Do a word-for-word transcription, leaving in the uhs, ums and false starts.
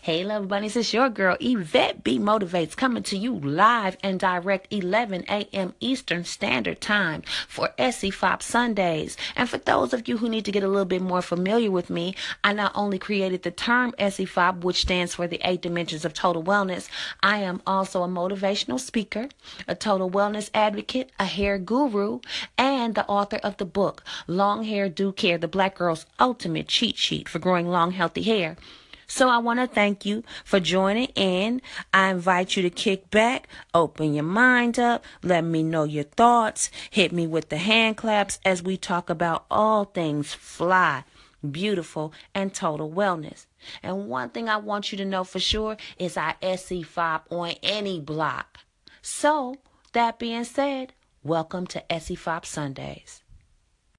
Hey, love bunnies, it's your girl Yvette B Motivates coming to you live and direct eleven a.m. Eastern Standard Time for S E F O P Sundays. And for those of you who need to get a little bit more familiar with me, I not only created the term S E F O P, which stands for the eight dimensions of total wellness, I am also a motivational speaker, a total wellness advocate, a hair guru, and the author of the book Long Hair Do Care, the Black Girl's Ultimate Cheat Sheet for Growing Long Healthy Hair. So I want to thank you for joining in. I invite you to kick back, open your mind up, let me know your thoughts, hit me with the hand claps as we talk about all things fly, beautiful, and total wellness. And one thing I want you to know for sure is I S E F O P on any block. So, that being said, welcome to S E F O P Sundays.